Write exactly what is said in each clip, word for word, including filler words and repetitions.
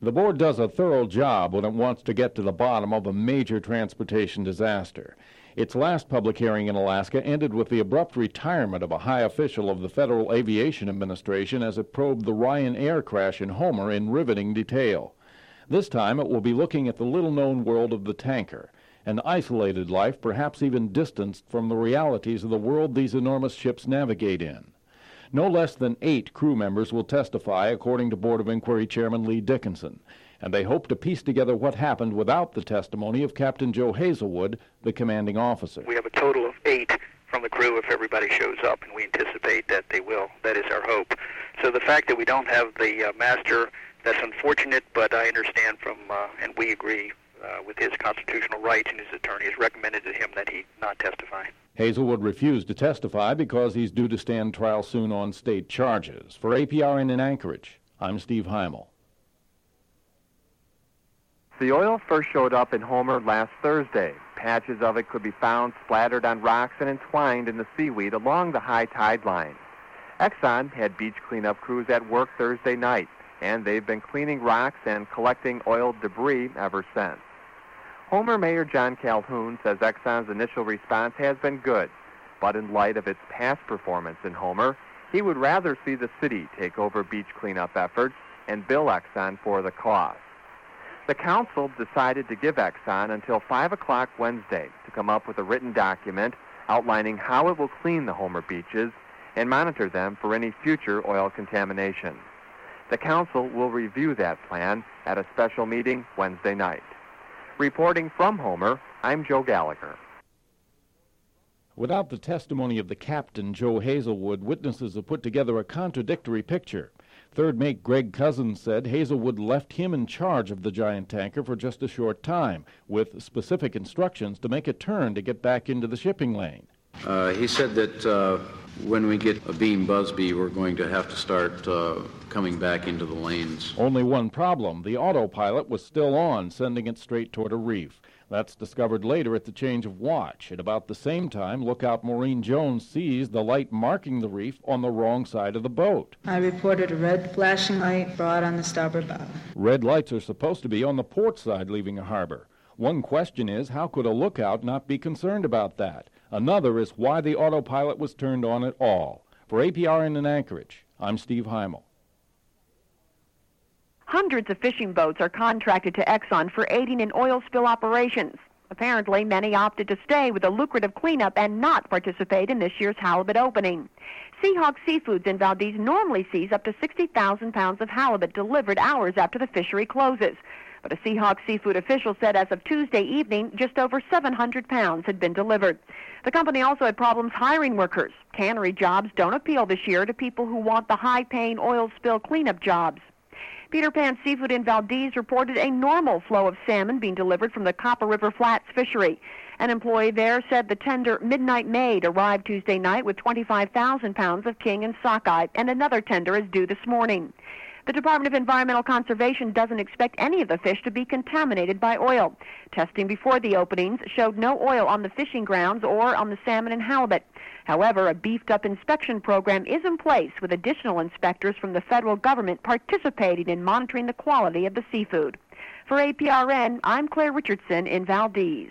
The board does a thorough job when it wants to get to the bottom of a major transportation disaster. Its last public hearing in Alaska ended with the abrupt retirement of a high official of the Federal Aviation Administration as it probed the Ryan Air crash in Homer in riveting detail. This time it will be looking at the little-known world of the tanker, an isolated life perhaps even distanced from the realities of the world these enormous ships navigate in. No less than eight crew members will testify, according to Board of Inquiry Chairman Lee Dickinson, and they hope to piece together what happened without the testimony of Captain Joe Hazelwood, the commanding officer. We have a total of eight from the crew if everybody shows up, and we anticipate that they will. That is our hope. So the fact that we don't have the uh, master, that's unfortunate, but I understand from, uh, and we agree uh, with his constitutional rights, and his attorney has recommended to him that he not testify. Hazelwood refused to testify because he's due to stand trial soon on state charges. For A P R N in Anchorage, I'm Steve Heimel. The oil first showed up in Homer last Thursday. Patches of it could be found splattered on rocks and entwined in the seaweed along the high tide line. Exxon had beach cleanup crews at work Thursday night, and they've been cleaning rocks and collecting oil debris ever since. Homer Mayor John Calhoun says Exxon's initial response has been good, but in light of its past performance in Homer, he would rather see the city take over beach cleanup efforts and bill Exxon for the cost. The council decided to give Exxon until five o'clock Wednesday to come up with a written document outlining how it will clean the Homer beaches and monitor them for any future oil contamination. The council will review that plan at a special meeting Wednesday night. Reporting from Homer, I'm Joe Gallagher. Without the testimony of the captain, Joe Hazelwood, witnesses have put together a contradictory picture. Third mate Greg Cousins said Hazelwood left him in charge of the giant tanker for just a short time, with specific instructions to make a turn to get back into the shipping lane. Uh, he said that uh, when we get a beam Busby, we're going to have to start uh, coming back into the lanes. Only one problem. The autopilot was still on, sending it straight toward a reef. That's discovered later at the change of watch. At about the same time, lookout Maureen Jones sees the light marking the reef on the wrong side of the boat. I reported a red flashing light broad on the starboard bow. Red lights are supposed to be on the port side leaving a harbor. One question is, how could a lookout not be concerned about that? Another is why the autopilot was turned on at all. For A P R N in Anchorage, I'm Steve Heimel. Hundreds of fishing boats are contracted to Exxon for aiding in oil spill operations. Apparently, many opted to stay with a lucrative cleanup and not participate in this year's halibut opening. Seahawk Seafoods in Valdez normally sees up to sixty thousand pounds of halibut delivered hours after the fishery closes. But a Seahawk Seafood official said as of Tuesday evening, just over seven hundred pounds had been delivered. The company also had problems hiring workers. Cannery jobs don't appeal this year to people who want the high-paying oil spill cleanup jobs. Peter Pan Seafood in Valdez reported a normal flow of salmon being delivered from the Copper River Flats fishery. An employee there said the tender Midnight Maid arrived Tuesday night with twenty-five thousand pounds of king and sockeye, and another tender is due this morning. The Department of Environmental Conservation doesn't expect any of the fish to be contaminated by oil. Testing before the openings showed no oil on the fishing grounds or on the salmon and halibut. However, a beefed-up inspection program is in place with additional inspectors from the federal government participating in monitoring the quality of the seafood. For A P R N, I'm Claire Richardson in Valdez.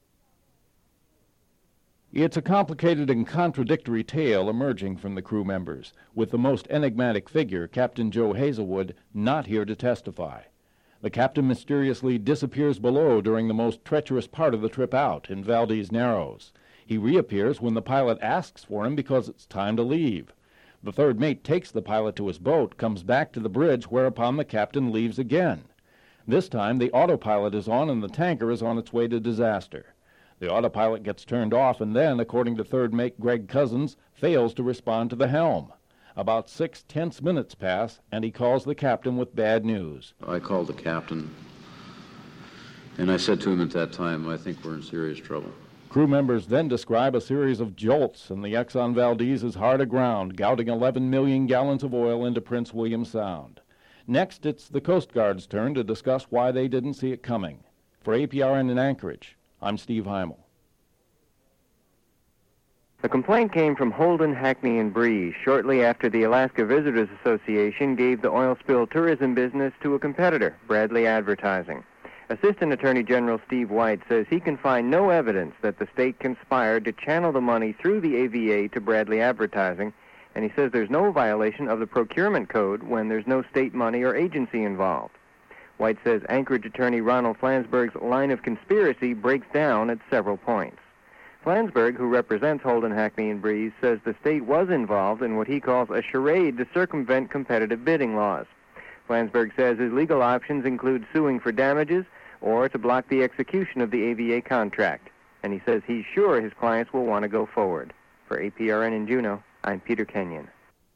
It's a complicated and contradictory tale emerging from the crew members, with the most enigmatic figure, Captain Joe Hazelwood, not here to testify. The captain mysteriously disappears below during the most treacherous part of the trip out in Valdez Narrows. He reappears when the pilot asks for him because it's time to leave. The third mate takes the pilot to his boat, comes back to the bridge, whereupon the captain leaves again. This time the autopilot is on and the tanker is on its way to disaster. The autopilot gets turned off and then, according to third mate Greg Cousins, fails to respond to the helm. About six tense minutes pass, and he calls the captain with bad news. I called the captain, and I said to him at that time, I think we're in serious trouble. Crew members then describe a series of jolts, and the Exxon Valdez is hard aground, gouting eleven million gallons of oil into Prince William Sound. Next, it's the Coast Guard's turn to discuss why they didn't see it coming. For A P R N in Anchorage, I'm Steve Heimel. The complaint came from Holden, Hackney, and Breeze shortly after the Alaska Visitors Association gave the oil spill tourism business to a competitor, Bradley Advertising. Assistant Attorney General Steve White says he can find no evidence that the state conspired to channel the money through the A V A to Bradley Advertising, and he says there's no violation of the procurement code when there's no state money or agency involved. White says Anchorage attorney Ronald Flansburgh's line of conspiracy breaks down at several points. Flansburgh, who represents Holden, Hackney, and Breeze, says the state was involved in what he calls a charade to circumvent competitive bidding laws. Flansburgh says his legal options include suing for damages or to block the execution of the A V A contract, and he says he's sure his clients will want to go forward. For A P R N in Juneau, I'm Peter Kenyon.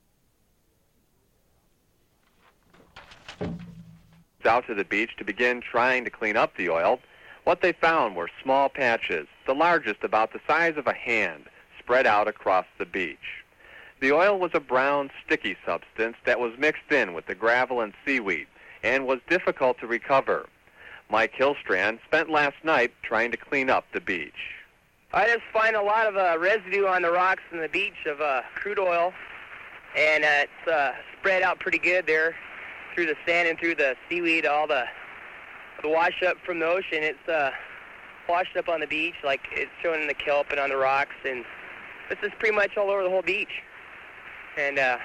Out to the beach to begin trying to clean up the oil. What they found were small patches, the largest about the size of a hand, spread out across the beach. The oil was a brown, sticky substance that was mixed in with the gravel and seaweed and was difficult to recover. Mike Hillstrand spent last night trying to clean up the beach. I just find a lot of uh, residue on the rocks and the beach of uh, crude oil, and uh, it's uh, spread out pretty good there through the sand and through the seaweed, all the the wash up from the ocean. It's uh, washed up on the beach, like it's showing in the kelp and on the rocks, and this is pretty much all over the whole beach. And uh,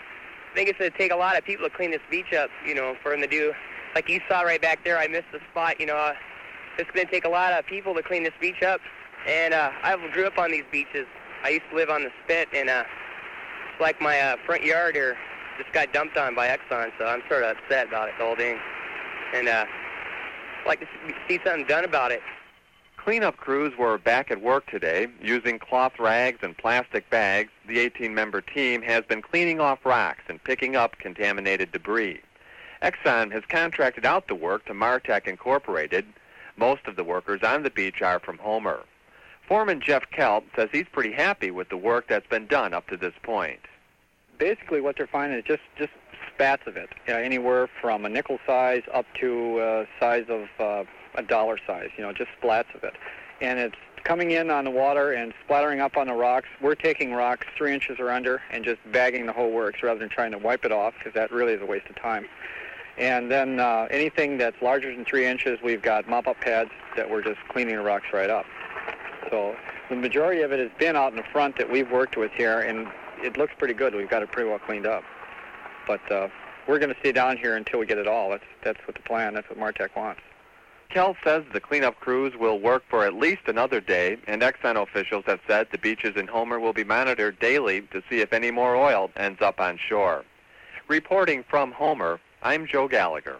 I think it's going to take a lot of people to clean this beach up, you know, for them to do. Like you saw right back there, I missed the spot, you know. Uh, it's going to take a lot of people to clean this beach up. And uh, I grew up on these beaches. I used to live on the Spit, and uh, it's like my uh, front yard here just got dumped on by Exxon, so I'm sort of upset about it, the whole thing. And uh, I'd like to see something done about it. Cleanup crews were back at work today. Using cloth rags and plastic bags, the eighteen-member team has been cleaning off rocks and picking up contaminated debris. Exxon has contracted out the work to Martech Incorporated. Most of the workers on the beach are from Homer. Foreman Jeff Kelp says he's pretty happy with the work that's been done up to this point. Basically what they're finding is just, just spats of it, you know, anywhere from a nickel size up to a size of uh, a dollar size, you know, just splats of it. And it's coming in on the water and splattering up on the rocks. We're taking rocks three inches or under and just bagging the whole works rather than trying to wipe it off, because that really is a waste of time. And then uh, anything that's larger than three inches, we've got mop-up pads that we're just cleaning the rocks right up. So the majority of it has been out in the front that we've worked with here, and it looks pretty good. We've got it pretty well cleaned up. But uh, we're going to stay down here until we get it all. That's, that's what the plan, that's what Martech wants. Kelp says the cleanup crews will work for at least another day, and Exxon officials have said the beaches in Homer will be monitored daily to see if any more oil ends up on shore. Reporting from Homer, I'm Joe Gallagher.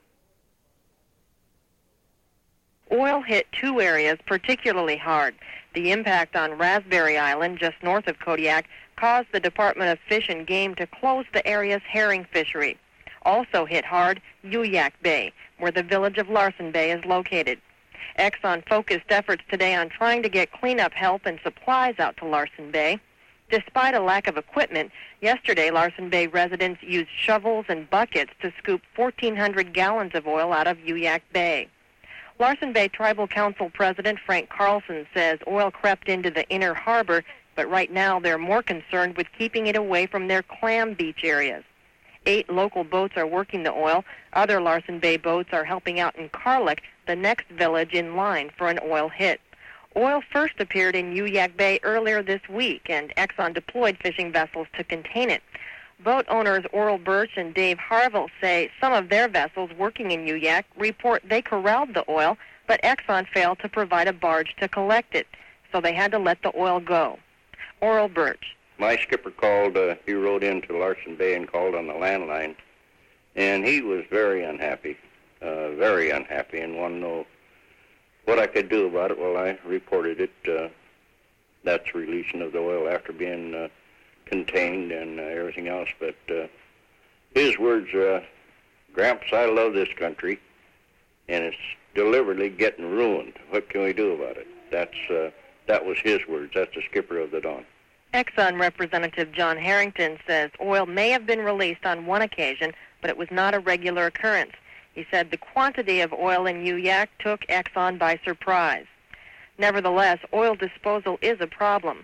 Oil hit two areas particularly hard. The impact on Raspberry Island, just north of Kodiak, caused the Department of Fish and Game to close the area's herring fishery. Also hit hard, Yuyak Bay, where the village of Larsen Bay is located. Exxon focused efforts today on trying to get cleanup help and supplies out to Larsen Bay. Despite a lack of equipment, yesterday Larsen Bay residents used shovels and buckets to scoop fourteen hundred gallons of oil out of Yuyak Bay. Larsen Bay Tribal Council President Frank Carlson says oil crept into the inner harbor, but right now they're more concerned with keeping it away from their clam beach areas. Eight local boats are working the oil. Other Larsen Bay boats are helping out in Karlik, the next village in line for an oil hit. Oil first appeared in Yuyak Bay earlier this week, and Exxon deployed fishing vessels to contain it. Boat owners Oral Birch and Dave Harville say some of their vessels working in Yuyak report they corralled the oil, but Exxon failed to provide a barge to collect it, so they had to let the oil go. Oral Birch. My skipper called, uh, he rode into Larsen Bay and called on the landline, and he was very unhappy, uh, very unhappy, and wanted to know what I could do about it. Well, I reported it. Uh, that's releasing of the oil after being uh, contained and uh, everything else. But uh, his words, uh, Gramps, I love this country, and it's deliberately getting ruined. What can we do about it? That's uh, that was his words. That's the skipper of the Dawn. Exxon Representative John Harrington says oil may have been released on one occasion, but it was not a regular occurrence. He said the quantity of oil in Yuyak took Exxon by surprise. Nevertheless, oil disposal is a problem.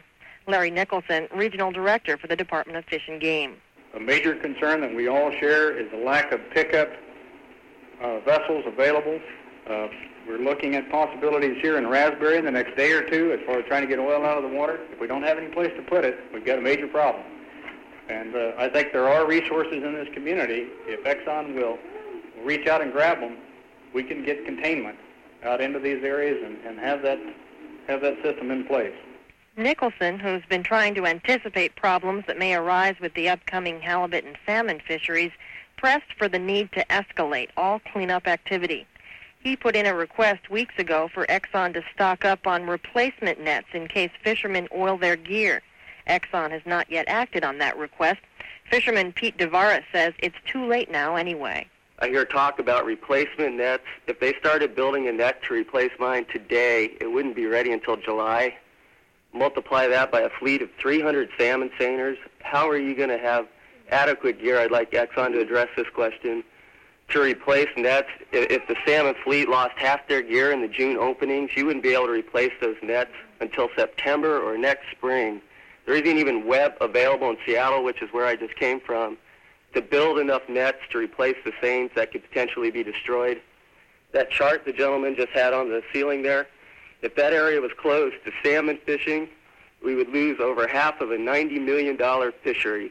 Larry Nicholson, Regional Director for the Department of Fish and Game. A major concern that we all share is the lack of pickup uh, vessels available. Uh, we're looking at possibilities here in Raspberry in the next day or two as far as trying to get oil out of the water. If we don't have any place to put it, we've got a major problem. And uh, I think there are resources in this community. If Exxon will reach out and grab them, we can get containment out into these areas and, and have that have that system in place. Nicholson, who's been trying to anticipate problems that may arise with the upcoming halibut and salmon fisheries, pressed for the need to escalate all cleanup activity. He put in a request weeks ago for Exxon to stock up on replacement nets in case fishermen oil their gear. Exxon has not yet acted on that request. Fisherman Pete DeVara says it's too late now anyway. I hear talk about replacement nets. If they started building a net to replace mine today, it wouldn't be ready until July. Multiply that by a fleet of three hundred salmon seiners. How are you going to have adequate gear? I'd like Exxon to address this question. To replace nets, if the salmon fleet lost half their gear in the June openings, you wouldn't be able to replace those nets until September or next spring. There isn't even web available in Seattle, which is where I just came from, to build enough nets to replace the seines that could potentially be destroyed. That chart the gentleman just had on the ceiling there, if that area was closed to salmon fishing, we would lose over half of a ninety million dollars fishery.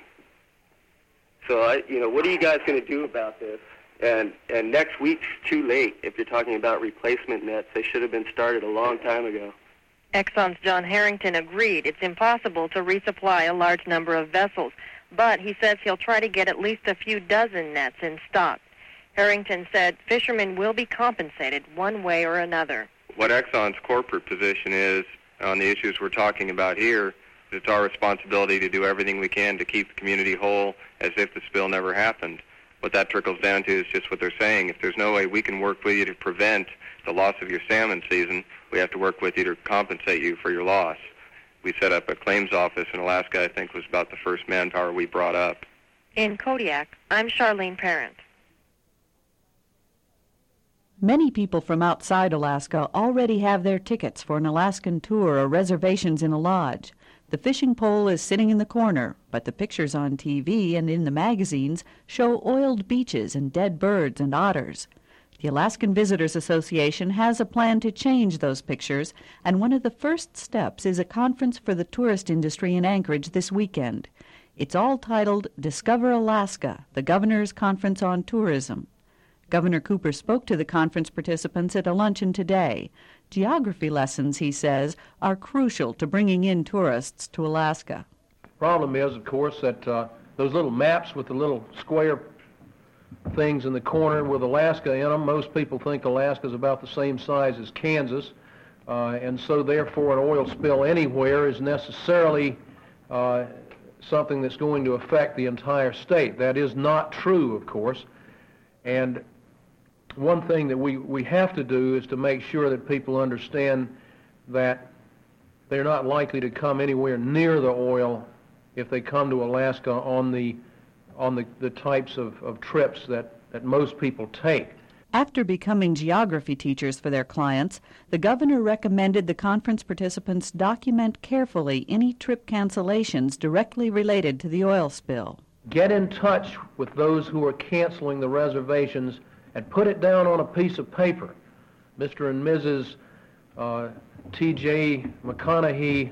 So, I, you know, what are you guys going to do about this? And and next week's too late if you're talking about replacement nets. They should have been started a long time ago. Exxon's John Harrington agreed it's impossible to resupply a large number of vessels, but he says he'll try to get at least a few dozen nets in stock. Harrington said fishermen will be compensated one way or another. What Exxon's corporate position is on the issues we're talking about here, it's our responsibility to do everything we can to keep the community whole as if the spill never happened. What that trickles down to is just what they're saying. If there's no way we can work with you to prevent the loss of your salmon season, we have to work with you to compensate you for your loss. We set up a claims office in Alaska, I think was about the first manpower we brought up. In Kodiak, I'm Charlene Parent. Many people from outside Alaska already have their tickets for an Alaskan tour or reservations in a lodge. The fishing pole is sitting in the corner, but the pictures on T V and in the magazines show oiled beaches and dead birds and otters. The Alaskan Visitors Association has a plan to change those pictures, and one of the first steps is a conference for the tourist industry in Anchorage this weekend. It's all titled Discover Alaska, the Governor's Conference on Tourism. Governor Cooper spoke to the conference participants at a luncheon today. Geography lessons, he says, are crucial to bringing in tourists to Alaska. Problem is, of course, that uh, those little maps with the little square things in the corner with Alaska in them, most people think Alaska is about the same size as Kansas, uh, and so therefore an oil spill anywhere is necessarily uh, something that's going to affect the entire state. That is not true, of course, and one thing that we, we have to do is to make sure that people understand that they're not likely to come anywhere near the oil if they come to Alaska on the on the, the types of, of trips that, that most people take. After becoming geography teachers for their clients, the governor recommended the conference participants document carefully any trip cancellations directly related to the oil spill. Get in touch with those who are canceling the reservations and put it down on a piece of paper. Mister and Missus Uh, T J McConaughey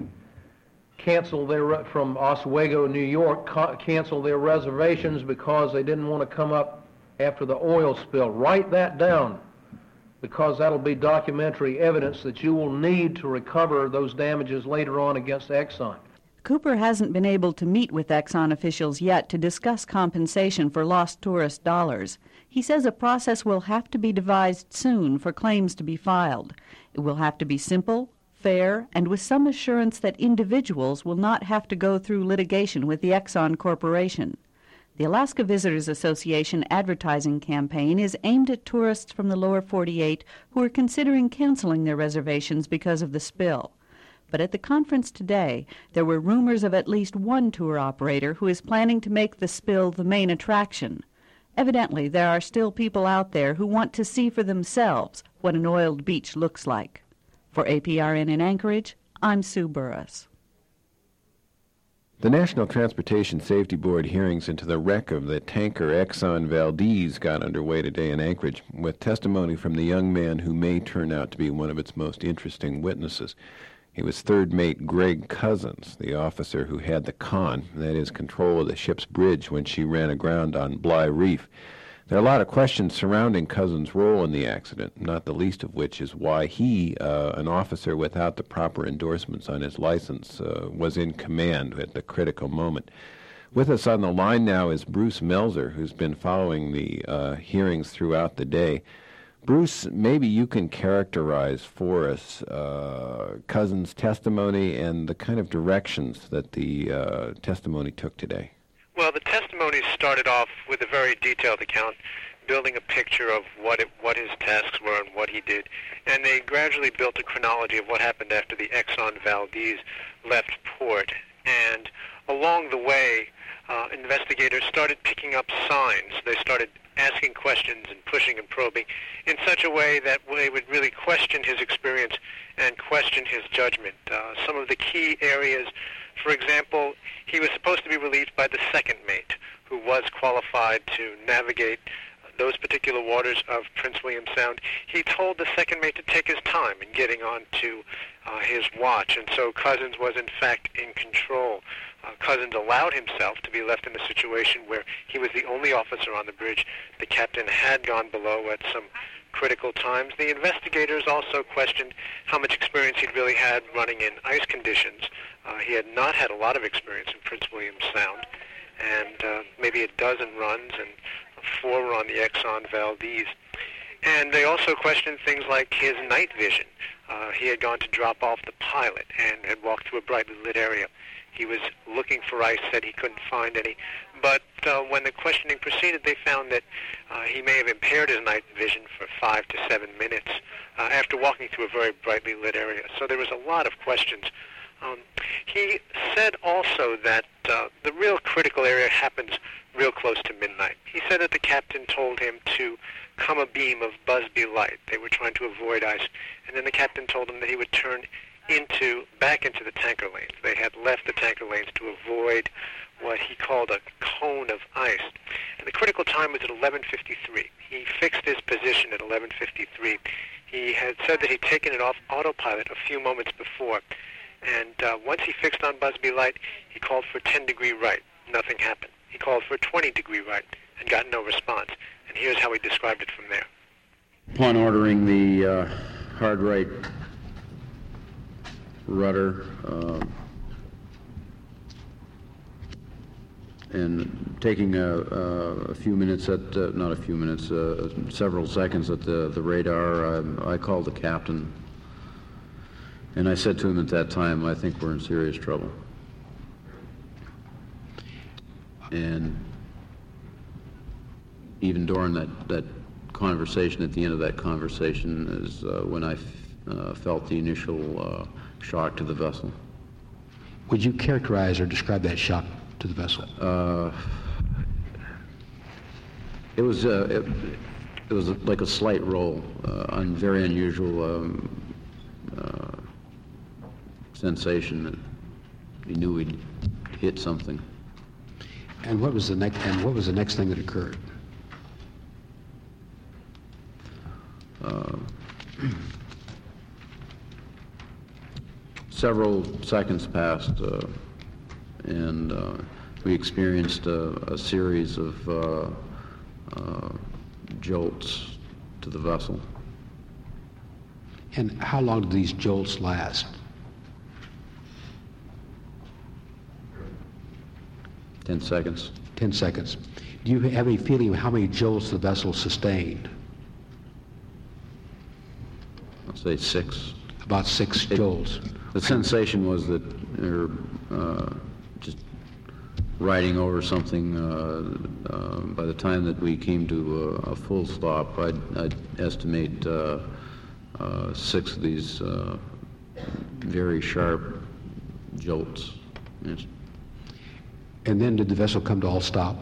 canceled their, from Oswego, New York, ca- canceled their reservations because they didn't want to come up after the oil spill. Write that down, because that'll be documentary evidence that you will need to recover those damages later on against Exxon. Cooper hasn't been able to meet with Exxon officials yet to discuss compensation for lost tourist dollars. He says a process will have to be devised soon for claims to be filed. It will have to be simple, fair, and with some assurance that individuals will not have to go through litigation with the Exxon Corporation. The Alaska Visitors Association advertising campaign is aimed at tourists from the lower forty-eight who are considering canceling their reservations because of the spill. But at the conference today, there were rumors of at least one tour operator who is planning to make the spill the main attraction. Evidently, there are still people out there who want to see for themselves what an oiled beach looks like. For A P R N in Anchorage, I'm Sue Burris. The National Transportation Safety Board hearings into the wreck of the tanker Exxon Valdez got underway today in Anchorage, with testimony from the young man who may turn out to be one of its most interesting witnesses. He was third mate Greg Cousins, the officer who had the con, that is, control of the ship's bridge when she ran aground on Bligh Reef. There are a lot of questions surrounding Cousins' role in the accident, not the least of which is why he, uh, an officer without the proper endorsements on his license, uh, was in command at the critical moment. With us on the line now is Bruce Melzer, who's been following the uh, hearings throughout the day. Bruce, maybe you can characterize for us uh, Cousins' testimony and the kind of directions that the uh, testimony took today. Well, the testimony started off with a very detailed account, building a picture of what it, what his tasks were and what he did, and they gradually built a chronology of what happened after the Exxon Valdez left port. And along the way, uh, investigators started picking up signs. They started asking questions and pushing and probing in such a way that they would really question his experience and question his judgment. Uh, some of the key areas, for example, he was supposed to be relieved by the second mate, who was qualified to navigate those particular waters of Prince William Sound. He told the second mate to take his time in getting onto uh, his watch, and so Cousins was in fact in control. Uh, Cousins allowed himself to be left in a situation where he was the only officer on the bridge. The captain had gone below at some critical times. The investigators also questioned how much experience he'd really had running in ice conditions. Uh, he had not had a lot of experience in Prince William Sound, and uh, maybe a dozen runs, and four were on the Exxon Valdez. And they also questioned things like his night vision. Uh, he had gone to drop off the pilot and had walked through a brightly lit area. He was looking for ice, said he couldn't find any. But uh, when the questioning proceeded, they found that uh, he may have impaired his night vision for five to seven minutes uh, after walking through a very brightly lit area. So there was a lot of questions. Um, he said also that uh, the real critical area happens real close to midnight. He said that the captain told him to come abeam of Busby Light. They were trying to avoid ice. And then the captain told him that he would turn into back into the tanker lanes. They had left the tanker lanes to avoid what he called a cone of ice. And the critical time was at eleven fifty-three. He fixed his position at eleven fifty-three. He had said that he'd taken it off autopilot a few moments before. And uh, once he fixed on Busby Light, he called for ten degree right. Nothing happened. He called for twenty degree right and got no response. And here's how he described it from there. Upon ordering the uh, hard right rudder uh, and taking a, a few minutes at, uh, not a few minutes, uh, several seconds at the, the radar, I, I called the captain. And I said to him at that time, I think we're in serious trouble. And even during that, that conversation, at the end of that conversation, is uh, when I f- uh, felt the initial uh, shock to the vessel. Would you characterize or describe that shock to the vessel? Uh, it was uh, it, it was like a slight roll, uh, un, very unusual um, uh, sensation that he knew he'd hit something. And what was the next? And what was the next thing that occurred? Uh, several seconds passed, uh, and uh, we experienced a, a series of uh, uh, jolts to the vessel. And how long did these jolts last? Ten seconds. Ten seconds. Do you have any feeling of how many jolts the vessel sustained? I'll say six. About six it, jolts. The sensation was that they're uh, just riding over something. Uh, uh, by the time that we came to a, a full stop, I'd, I'd estimate uh, uh, six of these uh, very sharp jolts. Yes. And then did the vessel come to all stop?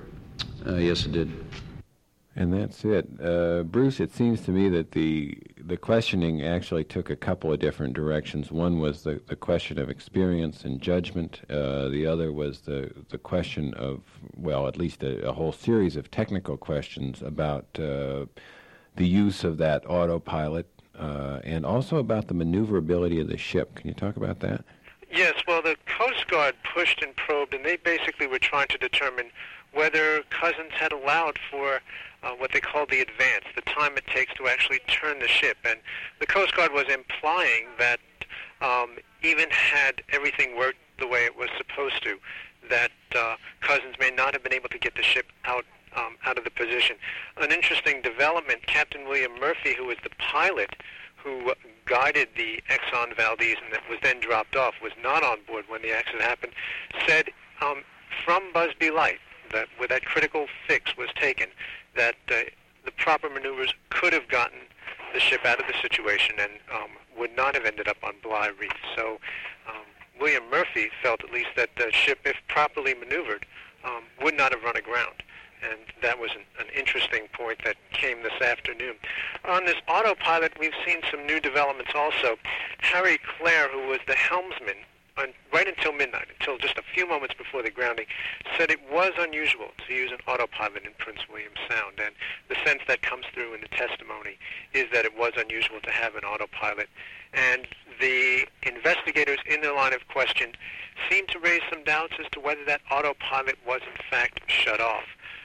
Uh, yes, it did. And that's it. Uh, Bruce, it seems to me that the the questioning actually took a couple of different directions. One was the, the question of experience and judgment. Uh, the other was the, the question of, well, at least a, a whole series of technical questions about uh, the use of that autopilot uh, and also about the maneuverability of the ship. Can you talk about that? Yes, well, the Coast Guard pushed and probed, and they basically were trying to determine whether Cousins had allowed for uh, what they called the advance, the time it takes to actually turn the ship. And the Coast Guard was implying that um, even had everything worked the way it was supposed to, that uh, Cousins may not have been able to get the ship out um, out of the position. An interesting development, Captain William Murphy, who was the pilot who guided the Exxon Valdez and that was then dropped off, was not on board when the accident happened, said um, from Busby Light, that where that critical fix was taken, that uh, the proper maneuvers could have gotten the ship out of the situation and um, would not have ended up on Bligh Reef. So um, William Murphy felt at least that the ship, if properly maneuvered, um, would not have run aground. And that was an, an interesting point that came this afternoon. On this autopilot, we've seen some new developments also. Harry Clare, who was the helmsman on, right until midnight, until just a few moments before the grounding, said it was unusual to use an autopilot in Prince William Sound. And the sense that comes through in the testimony is that it was unusual to have an autopilot. And the investigators in the line of question seem to raise some doubts as to whether that autopilot was in fact shut off.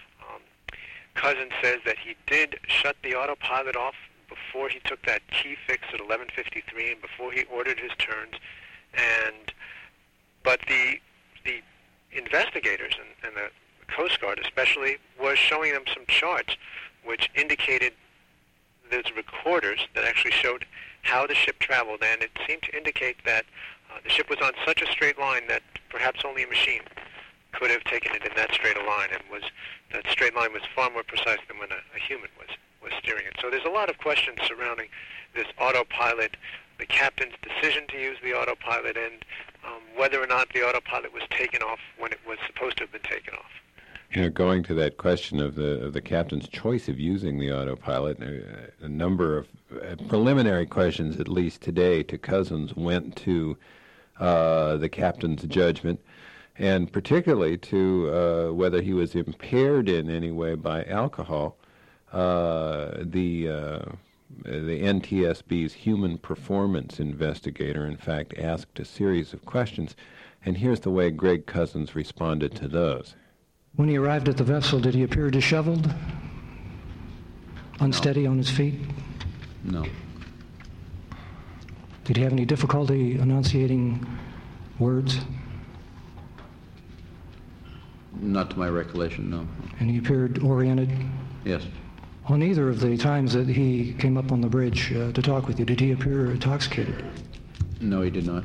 Cousins says that he did shut the autopilot off before he took that key fix at eleven fifty-three and before he ordered his turns. And but the the investigators and, and the Coast Guard especially was showing them some charts which indicated there's recorders that actually showed how the ship traveled, and it seemed to indicate that uh, the ship was on such a straight line that perhaps only a machine could have taken it in that straight a line, and was that straight line was far more precise than when a, a human was, was steering it. So there's a lot of questions surrounding this autopilot, the captain's decision to use the autopilot, and um, whether or not the autopilot was taken off when it was supposed to have been taken off. You know, going to that question of the of the captain's choice of using the autopilot, a, a number of uh, preliminary questions, at least today, to Cousins went to uh, the captain's judgment, and particularly to uh, whether he was impaired in any way by alcohol. Uh, the uh, the N T S B's human performance investigator, in fact, asked a series of questions, and here's the way Greg Cousins responded to those. When he arrived at the vessel, did he appear disheveled, unsteady No. on his feet? No. Did he have any difficulty enunciating words? Not to my recollection, no. And he appeared oriented? Yes. On either of the times that he came up on the bridge uh, to talk with you, did he appear intoxicated? No, he did not.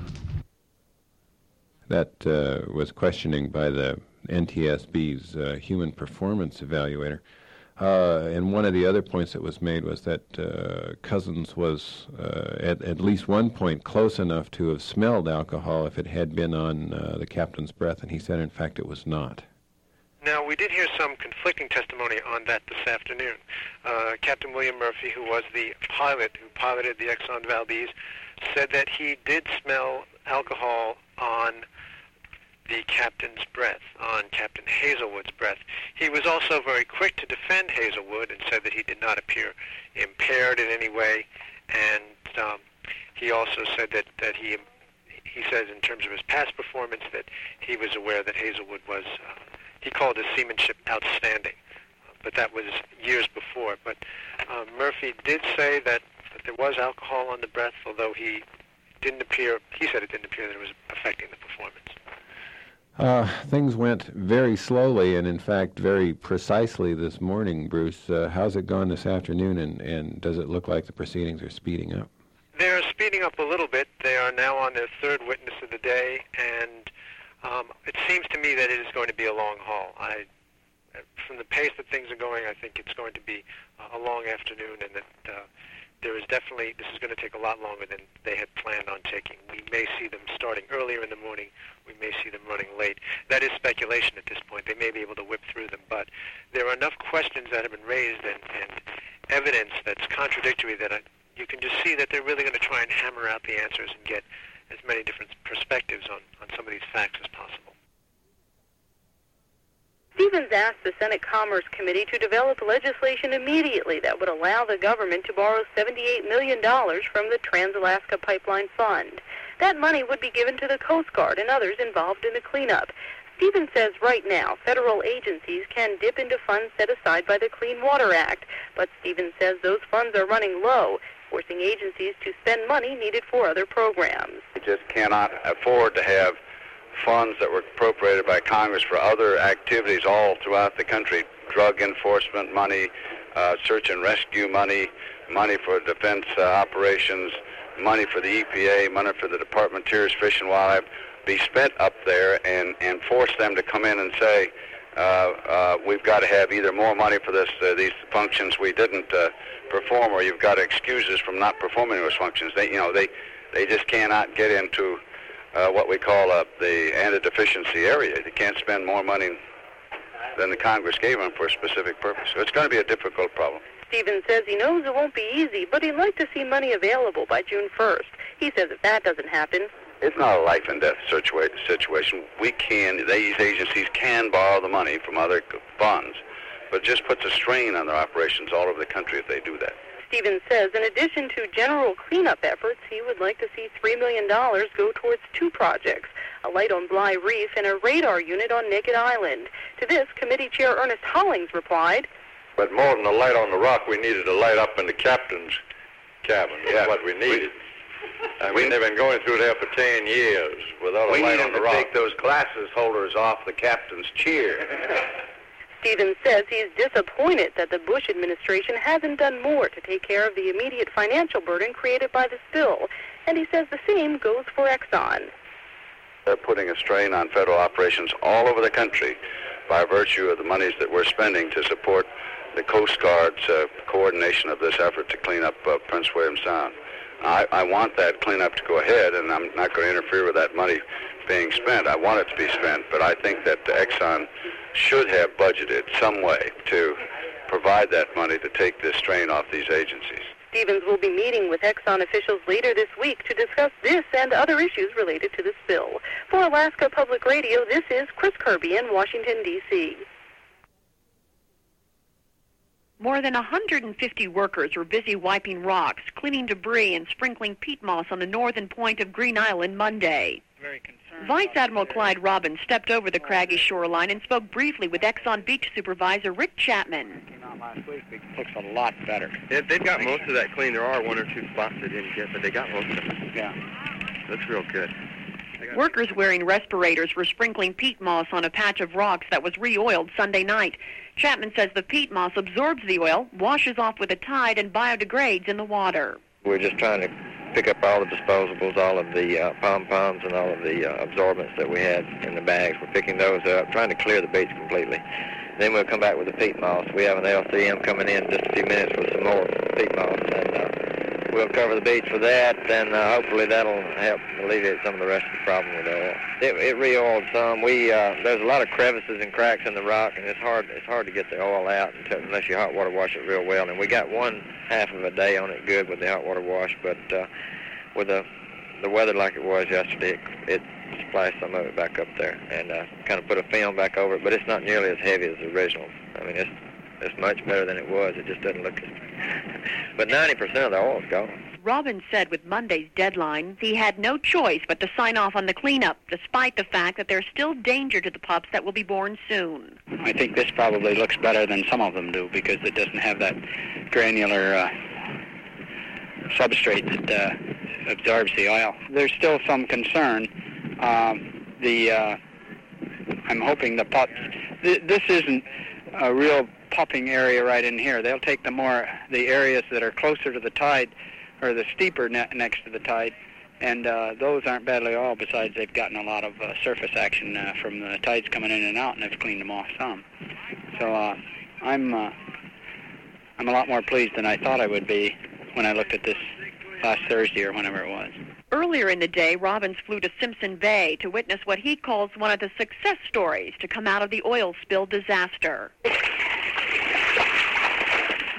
That uh, was questioning by the N T S B's uh, human performance evaluator. Uh, and one of the other points that was made was that uh, Cousins was uh, at, at least one point close enough to have smelled alcohol if it had been on uh, the captain's breath, and he said, in fact, it was not. Now, we did hear some conflicting testimony on that this afternoon. Uh, Captain William Murphy, who was the pilot who piloted the Exxon Valdez, said that he did smell alcohol on the captain's breath, on Captain Hazelwood's breath. He was also very quick to defend Hazelwood and said that he did not appear impaired in any way, and um, he also said that, that he he says in terms of his past performance that he was aware that Hazelwood was, uh, he called his seamanship outstanding, uh, but that was years before. But uh, Murphy did say that, that there was alcohol on the breath, although he didn't appear, he said it didn't appear that it was affecting the performance. Uh, things went very slowly and, in fact, very precisely this morning, Bruce. Uh, how's it gone this afternoon, and, and does it look like the proceedings are speeding up? They're speeding up a little bit. They are now on their third witness of the day, and um, it seems to me that it is going to be a long haul. I, from the pace that things are going, I think it's going to be a long afternoon, and that uh, there is definitely, this is going to take a lot longer than they had planned on taking. We may see them starting earlier in the morning. We may see them running late. That is speculation at this point. They may be able to whip through them, but there are enough questions that have been raised and, and evidence that's contradictory that I, you can just see that they're really going to try and hammer out the answers and get as many different perspectives on, on some of these facts as possible. Stevens asked the Senate Commerce Committee to develop legislation immediately that would allow the government to borrow seventy-eight million dollars from the Trans-Alaska Pipeline Fund. That money would be given to the Coast Guard and others involved in the cleanup. Stevens says right now federal agencies can dip into funds set aside by the Clean Water Act, but Stevens says those funds are running low, forcing agencies to spend money needed for other programs. We just cannot afford to have funds that were appropriated by Congress for other activities all throughout the country, drug enforcement money, uh, search and rescue money, money for defense uh, operations, money for the E P A, money for the Department of Interior's Fish and Wildlife, be spent up there and, and force them to come in and say, uh, uh, we've got to have either more money for this, uh, these functions we didn't uh, perform, or you've got excuses from not performing those functions. They, you know, they, they just cannot get into Uh, what we call uh, the anti-deficiency area. They can't spend more money than the Congress gave them for a specific purpose. So it's going to be a difficult problem. Stevens says he knows it won't be easy, but he'd like to see money available by June first. He says if that doesn't happen, it's not a life and death situa- situation. We can, these agencies can borrow the money from other funds, but it just puts a strain on their operations all over the country if they do that. Stevens says in addition to general cleanup efforts, he would like to see three million dollars go towards two projects, a light on Bly Reef and a radar unit on Naked Island. To this, committee chair Ernest Hollings replied, but more than a light on the rock, we needed a light up in the captain's cabin. That's yeah. what we needed. We, I mean, they've been going through there for ten years without a light on the rock. We need to take those glasses holders off the captain's chair. Stevens says he's disappointed that the Bush administration hasn't done more to take care of the immediate financial burden created by the spill, and he says the same goes for Exxon. They're putting a strain on federal operations all over the country by virtue of the monies that we're spending to support the Coast Guard's uh, coordination of this effort to clean up uh, Prince William Sound. I, I want that cleanup to go ahead, and I'm not going to interfere with that money being spent. I want it to be spent, but I think that uh, Exxon should have budgeted some way to provide that money to take this strain off these agencies. Stevens will be meeting with Exxon officials later this week to discuss this and other issues related to the spill. For Alaska Public Radio, this is Chris Kirby in Washington, D C More than one hundred fifty workers were busy wiping rocks, cleaning debris, and sprinkling peat moss on the northern point of Green Island Monday. Very concerned. Vice Admiral Clyde Robbins stepped over the craggy shoreline and spoke briefly with Exxon Beach Supervisor Rick Chapman. Came out last week. It looks a lot better. Yeah, they've got most of that clean. There are one or two spots they didn't get, but they got most of it. Yeah. That's real good. Workers wearing respirators were sprinkling peat moss on a patch of rocks that was re-oiled Sunday night. Chapman says the peat moss absorbs the oil, washes off with the tide, and biodegrades in the water. We're just trying to pick up all the disposables, all of the uh, pom-poms and all of the uh, absorbents that we had in the bags. We're picking those up, trying to clear the beach completely. Then we'll come back with the peat moss. We have an L C M coming in in just a few minutes with some more peat moss, and uh, we'll cover the beach with that, and uh, hopefully that'll help alleviate some of the rest of the problem with the oil. It, it re-oiled some. We uh, there's a lot of crevices and cracks in the rock, and it's hard it's hard to get the oil out until, unless you hot water wash it real well. And we got one half of a day on it good with the hot water wash, but uh, with the the weather like it was yesterday, it, it splashed some of it back up there and uh, kind of put a film back over it. But it's not nearly as heavy as the original. I mean, it's it's much better than it was. It just doesn't look as... But ninety percent of the oil's gone. Robbins said with Monday's deadline, he had no choice but to sign off on the cleanup, despite the fact that there's still danger to the pups that will be born soon. I think this probably looks better than some of them do because it doesn't have that granular uh, substrate that uh, absorbs the oil. There's still some concern. Um, the uh, I'm hoping the pups... Th- this isn't a real pupping area right in here. They'll take the more the areas that are closer to the tide or the steeper ne- next to the tide, and uh, those aren't badly oiled. Besides, they've gotten a lot of uh, surface action uh, from the tides coming in and out, and they've cleaned them off some. So uh, I'm uh, I'm a lot more pleased than I thought I would be when I looked at this last Thursday or whenever it was. Earlier in the day, Robbins flew to Simpson Bay to witness what he calls one of the success stories to come out of the oil spill disaster.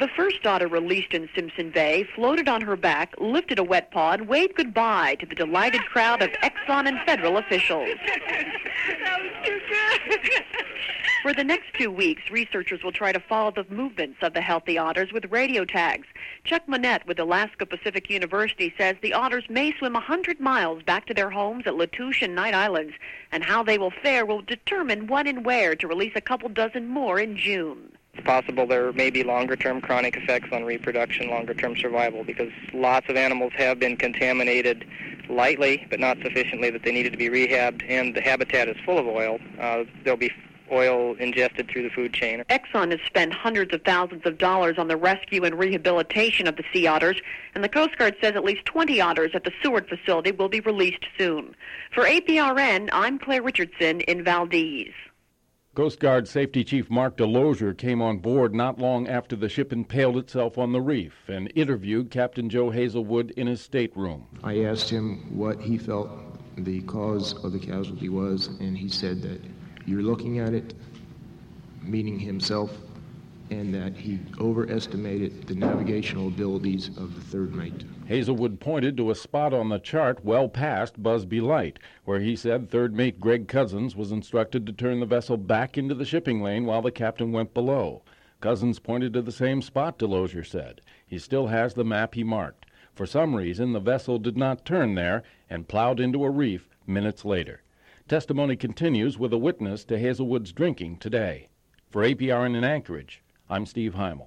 The first otter released in Simpson Bay floated on her back, lifted a wet paw, and waved goodbye to the delighted crowd of Exxon and federal officials. That was too good. For the next two weeks, researchers will try to follow the movements of the healthy otters with radio tags. Chuck Monette with Alaska Pacific University says the otters may swim one hundred miles back to their homes at Latouche and Knight Islands, and how they will fare will determine when and where to release a couple dozen more in June. It's possible there may be longer-term chronic effects on reproduction, longer-term survival, because lots of animals have been contaminated lightly, but not sufficiently that they needed to be rehabbed, and the habitat is full of oil. Uh, there'll be oil ingested through the food chain. Exxon has spent hundreds of thousands of dollars on the rescue and rehabilitation of the sea otters, and the Coast Guard says at least twenty otters at the Seward facility will be released soon. For A P R N, I'm Claire Richardson in Valdez. Coast Guard Safety Chief Mark DeLozier came on board not long after the ship impaled itself on the reef and interviewed Captain Joe Hazelwood in his stateroom. I asked him what he felt the cause of the casualty was, and he said that you're looking at it, meaning himself, and that he overestimated the navigational abilities of the third mate. Hazelwood pointed to a spot on the chart well past Busby Light, where he said third mate Greg Cousins was instructed to turn the vessel back into the shipping lane while the captain went below. Cousins pointed to the same spot, DeLozier said. He still has the map he marked. For some reason, the vessel did not turn there and plowed into a reef minutes later. Testimony continues with a witness to Hazelwood's drinking today. For A P R N in Anchorage, I'm Steve Heimel.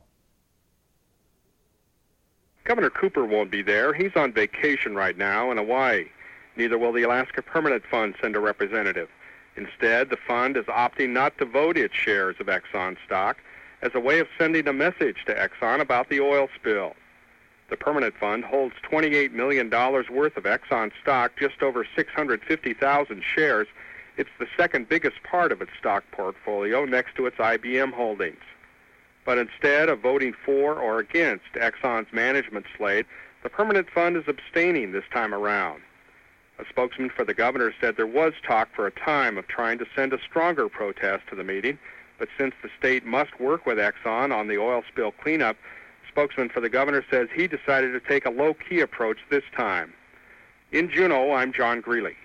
Governor Cooper won't be there. He's on vacation right now in Hawaii. Neither will the Alaska Permanent Fund send a representative. Instead, the fund is opting not to vote its shares of Exxon stock as a way of sending a message to Exxon about the oil spill. The Permanent Fund holds twenty-eight million dollars worth of Exxon stock, just over six hundred fifty thousand shares. It's the second biggest part of its stock portfolio next to its I B M holdings. But instead of voting for or against Exxon's management slate, the Permanent Fund is abstaining this time around. A spokesman for the governor said there was talk for a time of trying to send a stronger protest to the meeting, but since the state must work with Exxon on the oil spill cleanup, spokesman for the governor says he decided to take a low-key approach this time. In Juneau, I'm John Greeley.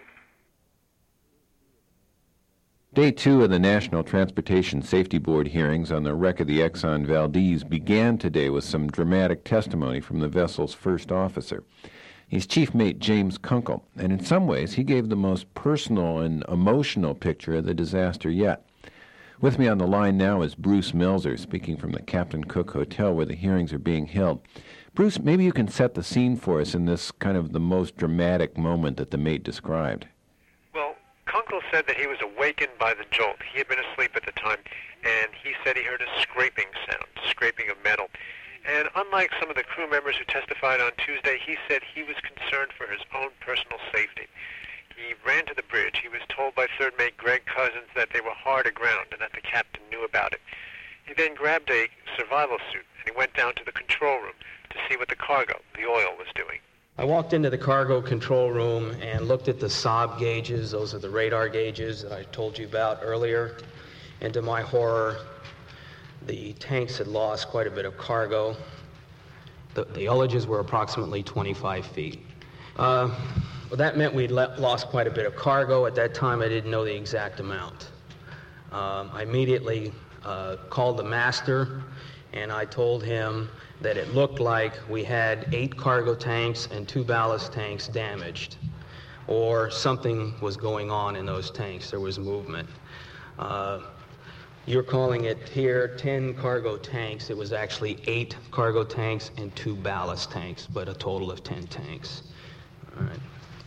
Day two of the National Transportation Safety Board hearings on the wreck of the Exxon Valdez began today with some dramatic testimony from the vessel's first officer. He's Chief Mate James Kunkel, and in some ways he gave the most personal and emotional picture of the disaster yet. With me on the line now is Bruce Milzer, speaking from the Captain Cook Hotel where the hearings are being held. Bruce, maybe you can set the scene for us in this kind of the most dramatic moment that the mate described. Well, Kunkel said that he was awakened by the jolt. He had been asleep at the time, and he said he heard a scraping sound, scraping of metal. And unlike some of the crew members who testified on Tuesday, he said he was concerned for his own personal safety. He ran to the bridge. He was told by third mate Greg Cousins that they were hard aground and that the captain knew about it. He then grabbed a survival suit and he went down to the control room to see what the cargo, the oil, was doing. I walked into the cargo control room and looked at the S O B gauges. Those are the radar gauges that I told you about earlier. And to my horror, the tanks had lost quite a bit of cargo. The, the ullages were approximately twenty-five feet. Uh, well, that meant we'd le- lost quite a bit of cargo. At that time, I didn't know the exact amount. Um, I immediately uh, called the master, and I told him that it looked like we had eight cargo tanks and two ballast tanks damaged, or something was going on in those tanks. There was movement. Uh, You're calling it here ten cargo tanks. It was actually eight cargo tanks and two ballast tanks, but a total of ten tanks. All right.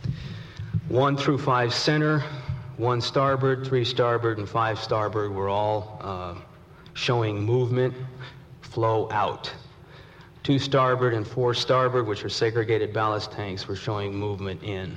One through five center, one starboard, three starboard, and five starboard were all uh, showing movement, flow out. Two starboard and four starboard, which are segregated ballast tanks, were showing movement in.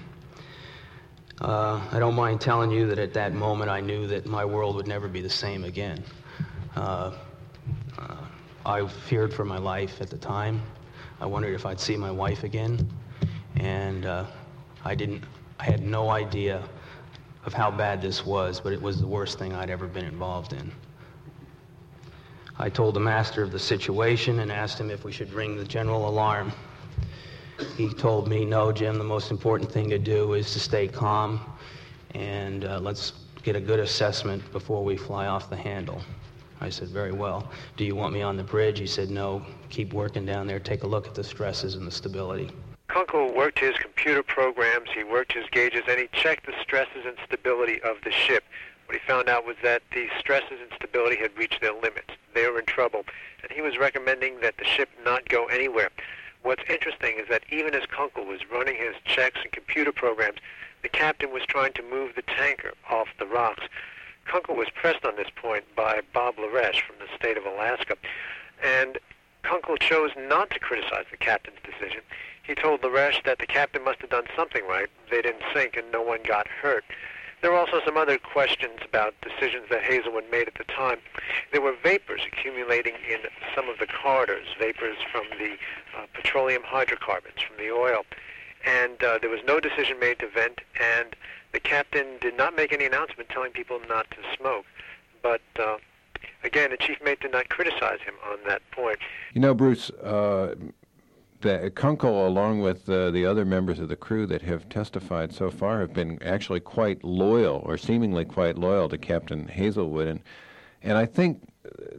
Uh, I don't mind telling you that at that moment I knew that my world would never be the same again. Uh, uh, I feared for my life at the time. I wondered if I'd see my wife again, and uh, I didn't. I had no idea of how bad this was, but it was the worst thing I'd ever been involved in. I told the master of the situation and asked him if we should ring the general alarm. He told me, no, Jim, the most important thing to do is to stay calm, and uh, let's get a good assessment before we fly off the handle. I said, very well. Do you want me on the bridge? He said, no, keep working down there, take a look at the stresses and the stability. Kunkel worked his computer programs, he worked his gauges, and he checked the stresses and stability of the ship. What he found out was that the stresses and stability had reached their limits. They were in trouble, and he was recommending that the ship not go anywhere. What's interesting is that even as Kunkel was running his checks and computer programs, the captain was trying to move the tanker off the rocks. Kunkel was pressed on this point by Bob Laresh from the state of Alaska, and Kunkel chose not to criticize the captain's decision. He told Laresh that the captain must have done something right. They didn't sink and no one got hurt. There were also some other questions about decisions that Hazelwood made at the time. There were vapors accumulating in some of the corridors, vapors from the uh, petroleum hydrocarbons, from the oil. And uh, there was no decision made to vent, and the captain did not make any announcement telling people not to smoke. But, uh, again, the chief mate did not criticize him on that point. You know, Bruce, uh, the Kunkel, along with uh, the other members of the crew that have testified so far, have been actually quite loyal, or seemingly quite loyal, to Captain Hazelwood. And, and I think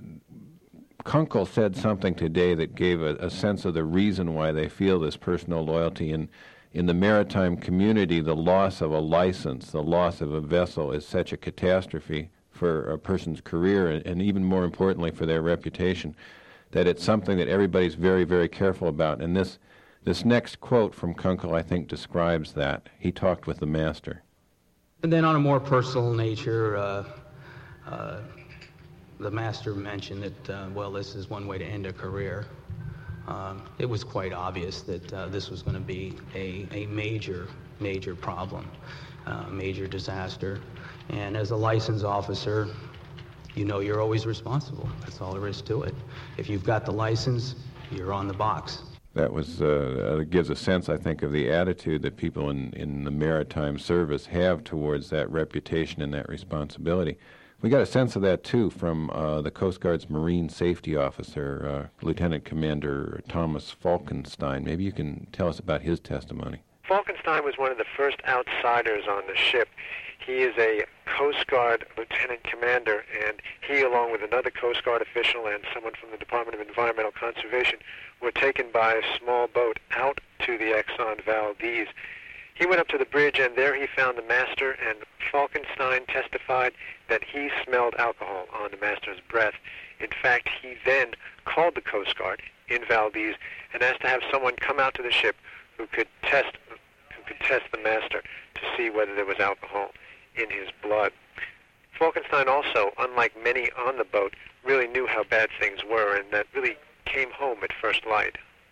Kunkel said something today that gave a, a sense of the reason why they feel this personal loyalty. And in the maritime community, the loss of a license, the loss of a vessel, is such a catastrophe for a person's career, and, and even more importantly for their reputation, that it's something that everybody's very, very careful about. And this this next quote from Kunkel, I think, describes that. He talked with the master. And then on a more personal nature, uh, uh, the master mentioned that, uh, well, this is one way to end a career. Um, it was quite obvious that uh, this was going to be a, a major, major problem, a uh, major disaster. And as a licensed officer, you know you're always responsible. That's all there is to it. If you've got the license, you're on the box. That was uh, gives a sense, I think, of the attitude that people in, in the maritime service have towards that reputation and that responsibility. We got a sense of that, too, from uh, the Coast Guard's Marine Safety Officer, uh, Lieutenant Commander Thomas Falkenstein. Maybe you can tell us about his testimony. Falkenstein was one of the first outsiders on the ship. He is a Coast Guard Lieutenant Commander, and he, along with another Coast Guard official and someone from the Department of Environmental Conservation, were taken by a small boat out to the Exxon Valdez. He went up to the bridge, and there he found the master, and Falkenstein testified that he smelled alcohol on the master's breath. In fact, he then called the Coast Guard in Valdez and asked to have someone come out to the ship who could test who could test the master to see whether there was alcohol in his blood. Falkenstein also, unlike many on the boat, really knew how bad things were, and that really came home at first light.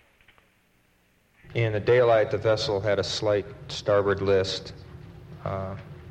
In the daylight, the vessel had a slight starboard list, uh,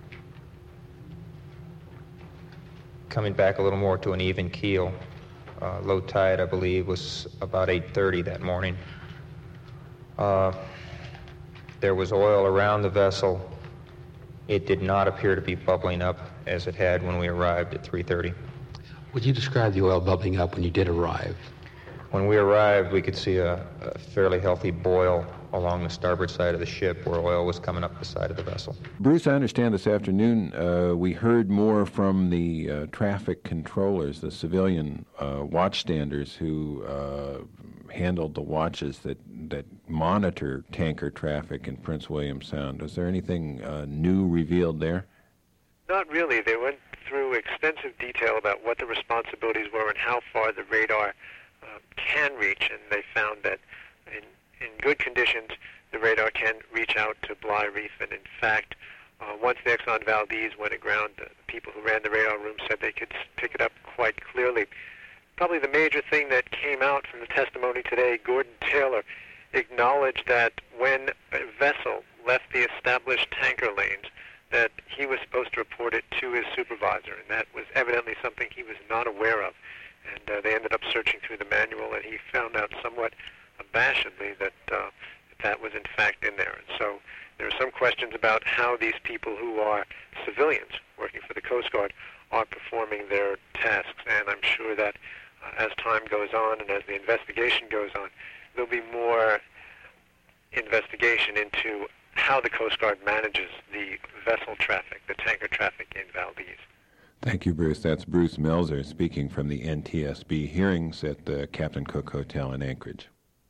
coming back a little more to an even keel. Uh, low tide, I believe, was about eight thirty that morning. Uh, there was oil around the vessel. It did not appear to be bubbling up as it had when we arrived at three thirty. Would you describe the oil bubbling up when you did arrive? When we arrived, we could see a, a fairly healthy boil along the starboard side of the ship where oil was coming up the side of the vessel. Bruce, I understand this afternoon uh, we heard more from the uh, traffic controllers, the civilian uh, watchstanders who uh, handled the watches that, that monitor tanker traffic in Prince William Sound. Was there anything uh, new revealed there? Not really. They went through extensive detail about what the responsibilities were and how far the radar uh, can reach, and they found that in, in good conditions, the radar can reach out to Bligh Reef, and in fact, uh, once the Exxon Valdez went aground, the people who ran the radar room said they could pick it up quite clearly. Probably the major thing that came out from the testimony today, Gordon Taylor acknowledged that when a vessel left the established tanker lanes, that he was supposed to report it to his supervisor, and that was evidently something he was not aware of. And uh, they ended up searching through the manual, and he found out somewhat abashedly that uh, that was in fact in there. And so there are some questions about how these people who are civilians working for the Coast Guard are performing their tasks, and I'm sure that as time goes on and as the investigation goes on, there'll be more investigation into how the Coast Guard manages the vessel traffic, the tanker traffic in Valdez. Thank you, Bruce. That's Bruce Melzer speaking from the N T S B hearings at the Captain Cook Hotel in Anchorage.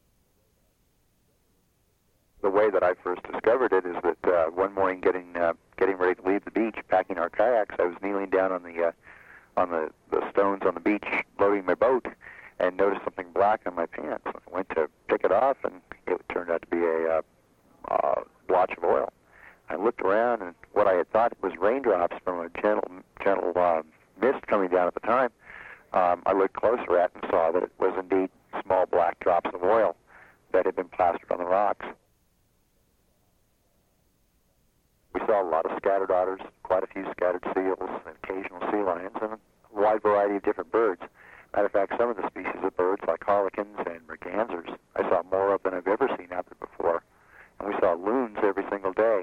The way that I first discovered it is that uh, one morning, getting uh, getting ready to leave the beach, packing our kayaks, I was kneeling down on the uh, on the, the stones on the beach, loading my boat, and noticed something black on my pants. I went to pick it off, and it turned out to be a uh, uh, blotch of oil. I looked around, and what I had thought was raindrops from a gentle, gentle uh, mist coming down at the time, um, I looked closer at and saw that it was indeed small black drops of oil that had been plastered on the rocks. We saw a lot of scattered otters, quite a few scattered seals, and occasional sea lions, and a wide variety of different birds. Matter of fact, some of the species of birds, like harlequins and mergansers, I saw more of than I've ever seen out there before. And we saw loons every single day.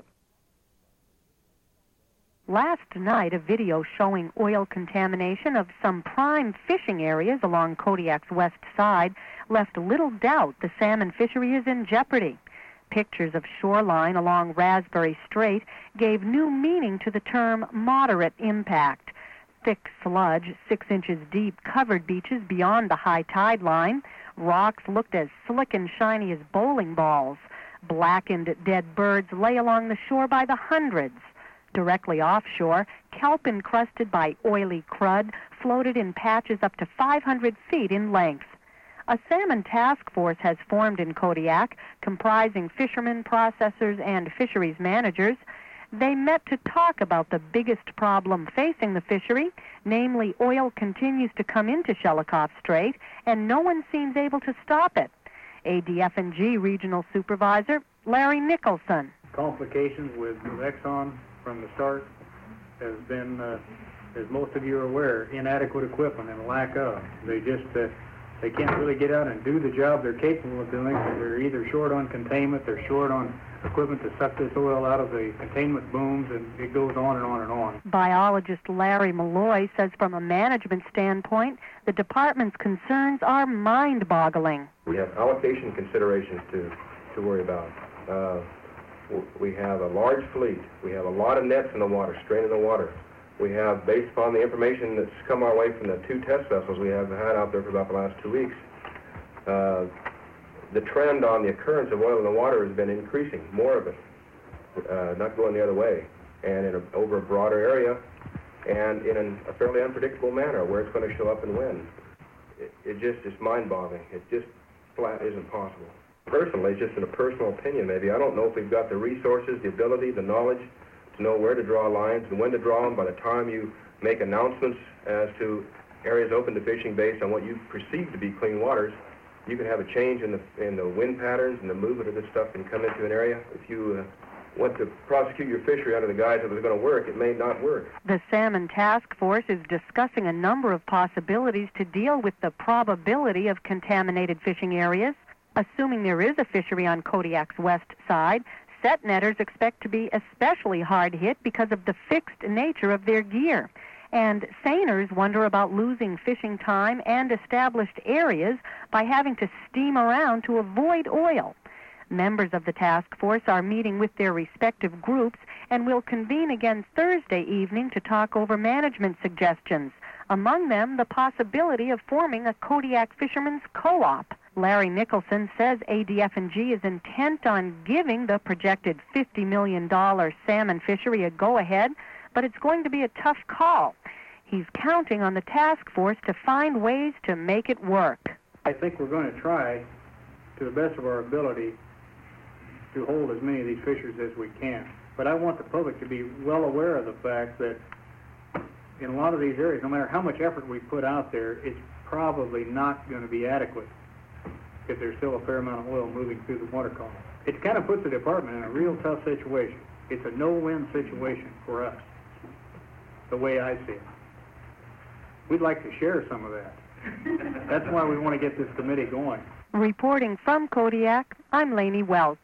Last night, a video showing oil contamination of some prime fishing areas along Kodiak's west side left little doubt the salmon fishery is in jeopardy. Pictures of shoreline along Raspberry Strait gave new meaning to the term moderate impact. Thick sludge, six inches deep, covered beaches beyond the high tide line. Rocks looked as slick and shiny as bowling balls. Blackened dead birds lay along the shore by the hundreds. Directly offshore, kelp encrusted by oily crud floated in patches up to five hundred feet in length. A salmon task force has formed in Kodiak, comprising fishermen, processors, and fisheries managers. They met to talk about the biggest problem facing the fishery, namely oil continues to come into Shelikof Strait, and no one seems able to stop it. A D F and G Regional Supervisor Larry Nicholson. Complications with, with Exxon from the start has been, uh, as most of you are aware, inadequate equipment and lack of. They just uh, they can't really get out and do the job they're capable of doing. They're either short on containment, they're short on equipment to suck this oil out of the containment booms, and it goes on and on and on. Biologist Larry Malloy says from a management standpoint, the department's concerns are mind-boggling. We have allocation considerations to, to worry about. Uh, we have a large fleet. We have a lot of nets in the water, straining the water. We have, based upon the information that's come our way from the two test vessels we have had out there for about the last two weeks, uh, the trend on the occurrence of oil in the water has been increasing, more of it, uh, not going the other way, and in a, over a broader area, and in an, a fairly unpredictable manner, where it's going to show up and when. It, it just is mind-boggling. It just flat isn't possible. Personally, just in a personal opinion maybe, I don't know if we've got the resources, the ability, the knowledge to know where to draw lines and when to draw them by the time you make announcements as to areas open to fishing based on what you perceive to be clean waters. You can have a change in the in the wind patterns and the movement of this stuff can come into an area. If you uh, want to prosecute your fishery under the guise that it's going to work, it may not work. The Salmon Task Force is discussing a number of possibilities to deal with the probability of contaminated fishing areas. Assuming there is a fishery on Kodiak's west side, set netters expect to be especially hard hit because of the fixed nature of their gear. And seiners wonder about losing fishing time and established areas by having to steam around to avoid oil. Members of the task force are meeting with their respective groups and will convene again Thursday evening to talk over management suggestions. Among them, the possibility of forming a Kodiak Fishermen's Co-op. Larry Nicholson says A D F and G is intent on giving the projected fifty million dollars salmon fishery a go-ahead, but it's going to be a tough call. He's counting on the task force to find ways to make it work. I think we're going to try, to the best of our ability, to hold as many of these fishers as we can. But I want the public to be well aware of the fact that in a lot of these areas, no matter how much effort we put out there, it's probably not going to be adequate because there's still a fair amount of oil moving through the water column. It kind of puts the department in a real tough situation. It's a no-win situation for us, the way I see it. We'd like to share some of that. That's why we want to get this committee going. Reporting from Kodiak, I'm Lainey Welch.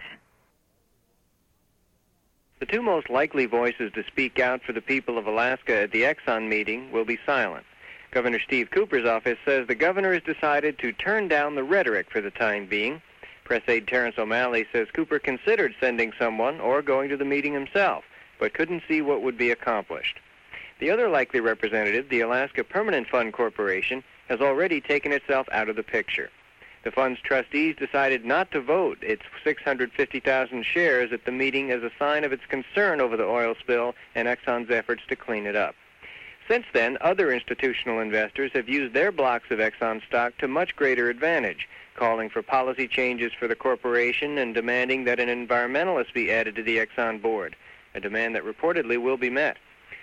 The two most likely voices to speak out for the people of Alaska at the Exxon meeting will be silent. Governor Steve Cooper's office says the governor has decided to turn down the rhetoric for the time being. Press aide Terrence O'Malley says Cooper considered sending someone or going to the meeting himself, but couldn't see what would be accomplished. The other likely representative, the Alaska Permanent Fund Corporation, has already taken itself out of the picture. The fund's trustees decided not to vote its six hundred fifty thousand shares at the meeting as a sign of its concern over the oil spill and Exxon's efforts to clean it up. Since then, other institutional investors have used their blocks of Exxon stock to much greater advantage, calling for policy changes for the corporation and demanding that an environmentalist be added to the Exxon board, a demand that reportedly will be met.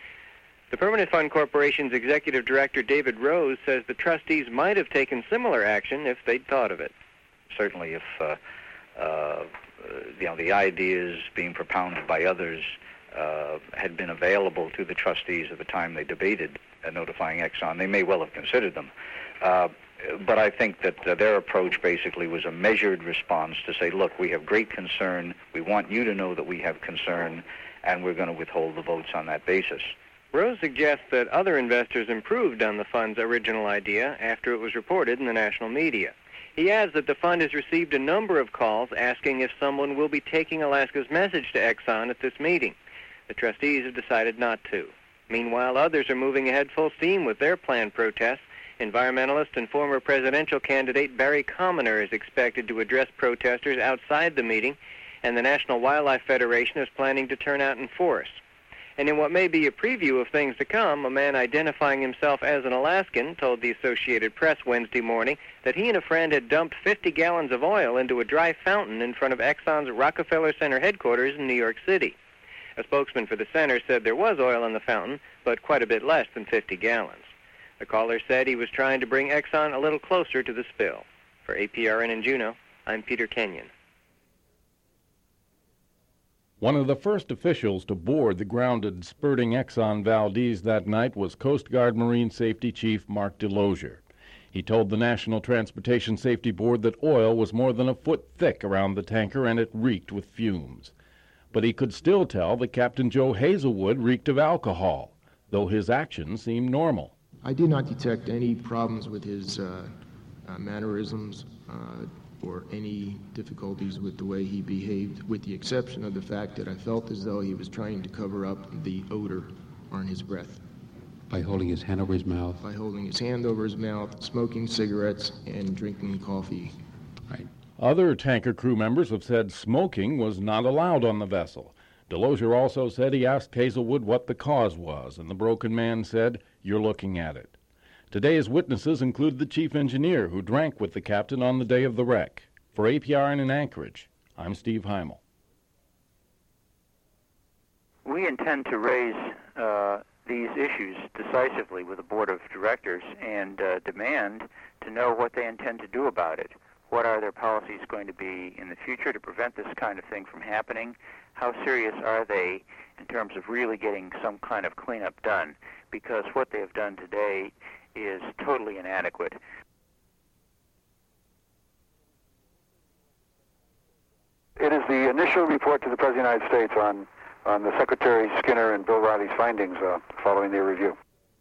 The Permanent Fund Corporation's executive director, David Rose, says the trustees might have taken similar action if they'd thought of it. Certainly if uh, uh, you know, the ideas being propounded by others uh, had been available to the trustees at the time they debated uh, notifying Exxon, they may well have considered them. Uh, but I think that uh, their approach basically was a measured response to say, look, we have great concern, we want you to know that we have concern, and we're going to withhold the votes on that basis. Rose suggests that other investors improved on the fund's original idea after it was reported in the national media. He adds that the fund has received a number of calls asking if someone will be taking Alaska's message to Exxon at this meeting. The trustees have decided not to. Meanwhile, others are moving ahead full steam with their planned protests. Environmentalist and former presidential candidate Barry Commoner is expected to address protesters outside the meeting, and the National Wildlife Federation is planning to turn out in force. And in what may be a preview of things to come, a man identifying himself as an Alaskan told the Associated Press Wednesday morning that he and a friend had dumped fifty gallons of oil into a dry fountain in front of Exxon's Rockefeller Center headquarters in New York City. A spokesman for the center said there was oil in the fountain, but quite a bit less than fifty gallons. The caller said he was trying to bring Exxon a little closer to the spill. For A P R N in Juneau, I'm Peter Kenyon. One of the first officials to board the grounded spurting Exxon Valdez that night was Coast Guard Marine Safety Chief Mark Delosier. He told the National Transportation Safety Board that oil was more than a foot thick around the tanker and it reeked with fumes. But he could still tell that Captain Joe Hazelwood reeked of alcohol, though his actions seemed normal. I did not detect any problems with his uh, uh, mannerisms uh, or any difficulties with the way he behaved, with the exception of the fact that I felt as though he was trying to cover up the odor on his breath. By holding his hand over his mouth? By holding his hand over his mouth, smoking cigarettes, and drinking coffee. Right. Other tanker crew members have said smoking was not allowed on the vessel. Delosier also said he asked Hazelwood what the cause was, and the broken man said, "You're looking at it." Today's witnesses include the chief engineer who drank with the captain on the day of the wreck. For A P R N in Anchorage, I'm Steve Heimel. We intend to raise uh, these issues decisively with the board of directors and uh, demand to know what they intend to do about it. What are their policies going to be in the future to prevent this kind of thing from happening? How serious are they in terms of really getting some kind of cleanup done? Because what they have done today is totally inadequate. It is the initial report to the President of the United States on, on the Secretary Skinner and Bill Riley's findings uh, following their review.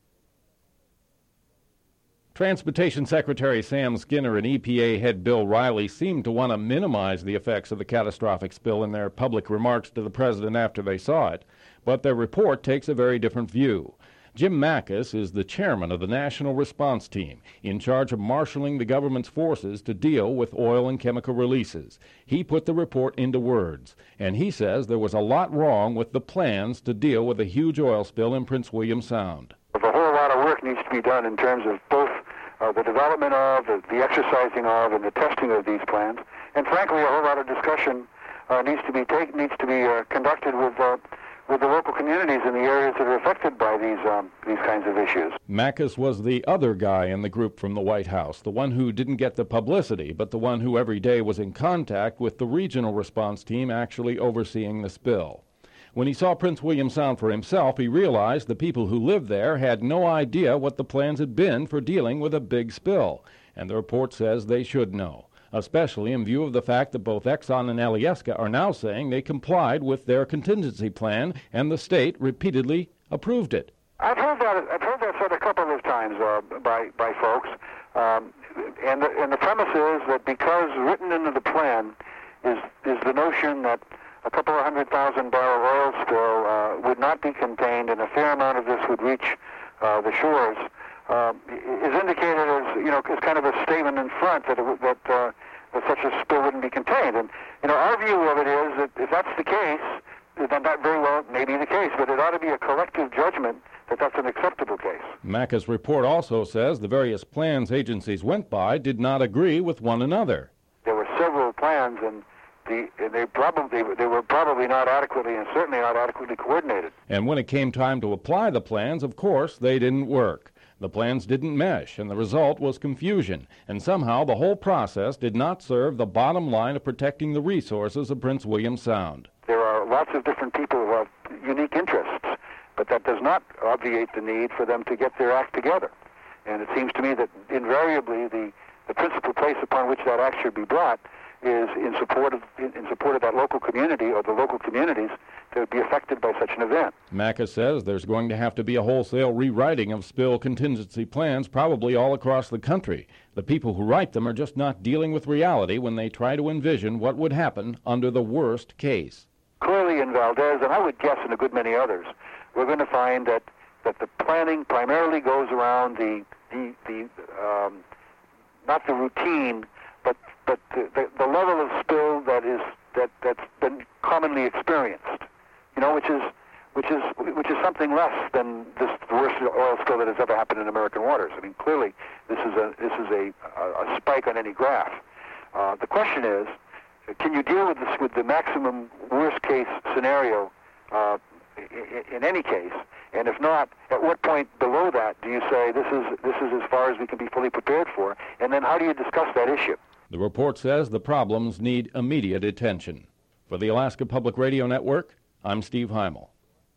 Transportation Secretary Sam Skinner and E P A head Bill Riley seemed to want to minimize the effects of the catastrophic spill in their public remarks to the President after they saw it, but their report takes a very different view. Jim Mackus is the chairman of the National Response Team, in charge of marshaling the government's forces to deal with oil and chemical releases. He put the report into words, and he says there was a lot wrong with the plans to deal with a huge oil spill in Prince William Sound. A whole lot of work needs to be done in terms of both uh, the development of, the, the exercising of, and the testing of these plans. And frankly, a whole lot of discussion uh, needs to be take, needs to be uh, conducted with uh, with the local communities in the areas that are affected by these um, these kinds of issues. Mackus was the other guy in the group from the White House, the one who didn't get the publicity, but the one who every day was in contact with the regional response team actually overseeing the spill. When he saw Prince William Sound for himself, he realized the people who lived there had no idea what the plans had been for dealing with a big spill, and the report says they should know, especially in view of the fact that both Exxon and Alyeska are now saying they complied with their contingency plan and the state repeatedly approved it. I've heard that. I've heard that said a couple of times. times uh, by by folks. Um, and the, and the premise is that because written into the plan is is the notion that a couple of hundred thousand barrel oil spill uh, would not be contained, and a fair amount of this would reach uh, the shores. Uh, is indicated as you know as kind of a statement in front that it, w- that, uh, that such a spill wouldn't be contained. And you know our view of it is that if that's the case, then that very well may be the case, but it ought to be a collective judgment that that's an acceptable case. MACA's report also says the various plans agencies went by did not agree with one another. There were several plans, and the, and they probably they were probably not adequately and certainly not adequately coordinated. And when it came time to apply the plans, of course, they didn't work. The plans didn't mesh, and the result was confusion. And somehow the whole process did not serve the bottom line of protecting the resources of Prince William Sound. There are lots of different people who have unique interests, but that does not obviate the need for them to get their act together. And it seems to me that invariably the, the principal place upon which that act should be brought is in support of in, in support of that local community or the local communities that would be affected by such an event. MACA says there's going to have to be a wholesale rewriting of spill contingency plans probably all across the country. The people who write them are just not dealing with reality when they try to envision what would happen under the worst case. Clearly in Valdez, and I would guess in a good many others, we're going to find that, that the planning primarily goes around the, the, the um, not the routine, but but the, the, the level of spill that is that that's been commonly experienced, you know, which is which is which is something less than this the worst oil spill that has ever happened in American waters. I mean, clearly this is a this is a a, a spike on any graph. Uh, the question is, can you deal with this with the maximum worst case scenario uh, in, in any case? And if not, at what point below that do you say this is this is as far as we can be fully prepared for? And then how do you discuss that issue? The report says the problems need immediate attention. For the Alaska Public Radio Network, I'm Steve Heimel.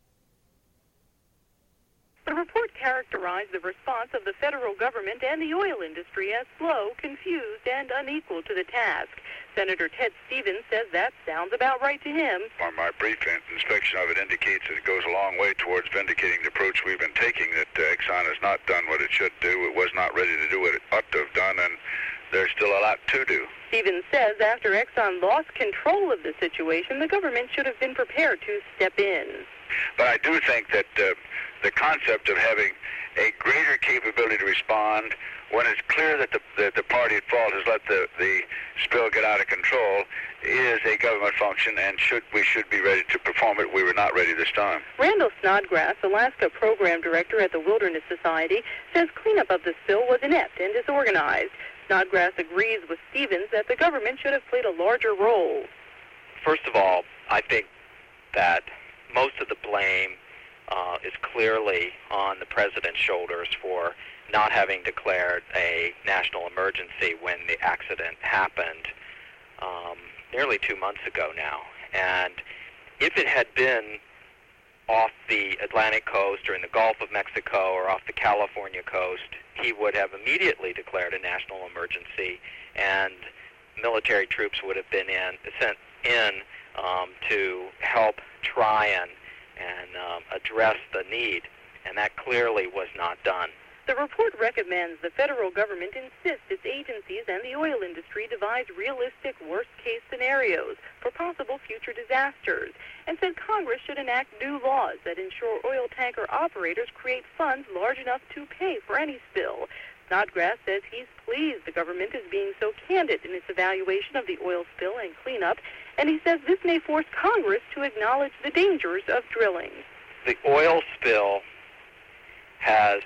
The report characterized the response of the federal government and the oil industry as slow, confused, and unequal to the task. Senator Ted Stevens says that sounds about right to him. On my brief inspection of it indicates that it goes a long way towards vindicating the approach we've been taking, that uh, Exxon has not done what it should do. It was not ready to do what it ought to have done, and there's still a lot to do. Stevens says after Exxon lost control of the situation, the government should have been prepared to step in. But I do think that uh, the concept of having a greater capability to respond when it's clear that the, the, the party at fault has let the, the spill get out of control is a government function, and should we should be ready to perform it. We were not ready this time. Randall Snodgrass, Alaska Program Director at the Wilderness Society, says cleanup of the spill was inept and disorganized. Snodgrass agrees with Stevens that the government should have played a larger role. First of all, I think that most of the blame uh, is clearly on the president's shoulders for not having declared a national emergency when the accident happened um, nearly two months ago now. And if it had been off the Atlantic coast or in the Gulf of Mexico or off the California coast, he would have immediately declared a national emergency, and military troops would have been in, sent in um, to help try and, and um, address the need, and that clearly was not done. The report recommends the federal government insist its agencies and the oil industry devise realistic worst-case scenarios for possible future disasters, and said Congress should enact new laws that ensure oil tanker operators create funds large enough to pay for any spill. Snodgrass says he's pleased the government is being so candid in its evaluation of the oil spill and cleanup, and he says this may force Congress to acknowledge the dangers of drilling. The oil spill has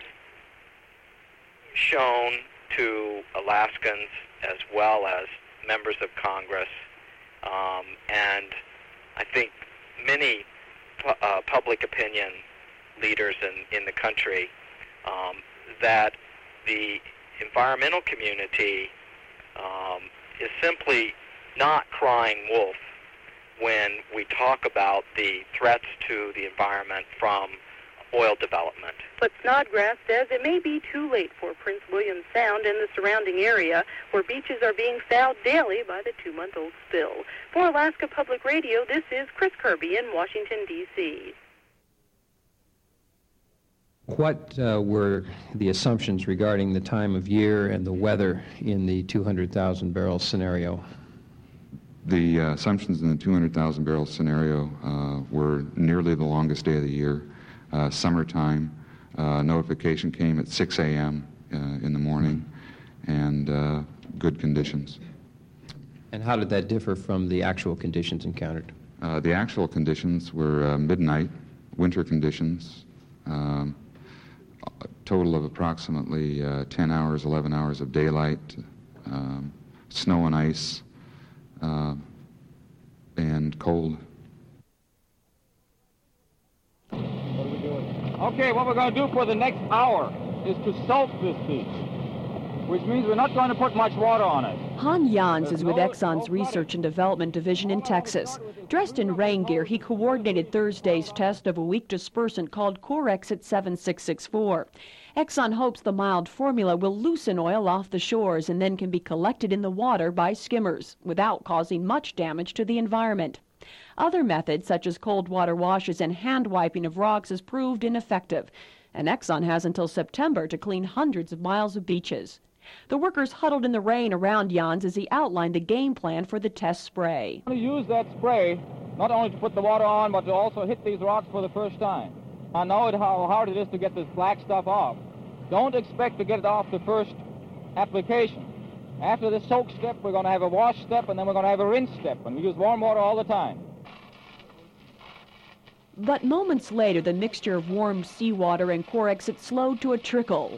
shown to Alaskans as well as members of Congress, um, and I think many pu- uh, public opinion leaders in, in the country, um, that the environmental community um, is simply not crying wolf when we talk about the threats to the environment from oil development. But Snodgrass says it may be too late for Prince William Sound and the surrounding area, where beaches are being fouled daily by the two-month-old spill. For Alaska Public Radio, this is Chris Kirby in Washington, D C What uh, were the assumptions regarding the time of year and the weather in the two hundred thousand barrel scenario? The uh, assumptions in the two hundred thousand barrel scenario uh, were nearly the longest day of the year, uh, summertime. Uh, notification came at six a.m. Uh, in the morning, and uh, good conditions. And how did that differ from the actual conditions encountered? Uh, the actual conditions were uh, midnight, winter conditions, um, a total of approximately uh, ten hours, eleven hours of daylight, um, snow and ice, uh, and cold. Okay, what we're going to do for the next hour is to salt this beach, which means we're not going to put much water on it. Han Jans is with Exxon's Research and Development Division in Texas. Dressed in rain gear, he coordinated Thursday's test of a weak dispersant called Corexit seven six six four. Exxon hopes the mild formula will loosen oil off the shores and then can be collected in the water by skimmers without causing much damage to the environment. Other methods, such as cold water washes and hand wiping of rocks, has proved ineffective, and Exxon has until September to clean hundreds of miles of beaches. The workers huddled in the rain around Jans as he outlined the game plan for the test spray. To use that spray, not only to put the water on, but to also hit these rocks for the first time. I know it, how hard it is to get this black stuff off. Don't expect to get it off the first application. After the soak step, we're going to have a wash step, and then we're going to have a rinse step, and we use warm water all the time. But moments later, the mixture of warm seawater and Corexit slowed to a trickle.